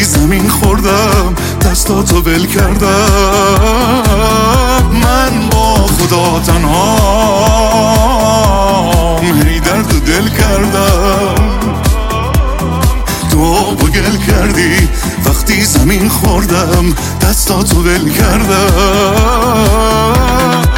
زمین خوردم دستاتو ول کردم. من با خدا تنهام هی درد و دل کردم. تو با گل کردی وقتی زمین خوردم دستاتو ول کردم.